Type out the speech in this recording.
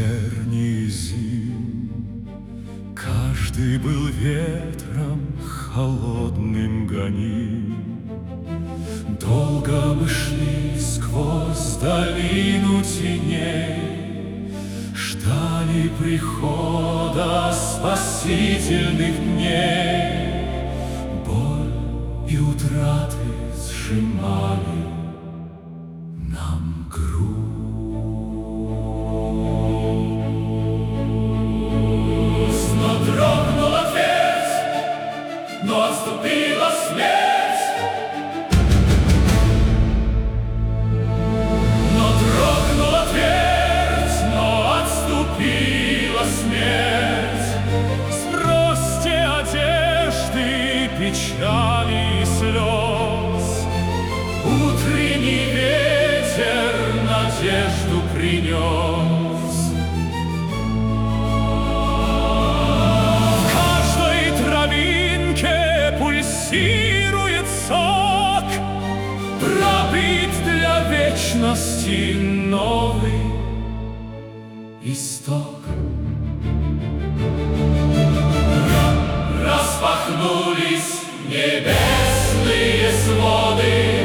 тернии зим. Каждый был ветром холодным гоним. Долго мы шли сквозь долину теней, ждали прихода спасительных дней. Боль и утраты сжимали нам грудь. Но дрогнула твердь, но отступила смерть. Печали и слез утренний ветер надежду принес. В каждой травинке пульсирует сок, пробит для вечности новый исток. Распахнулись небесные своды,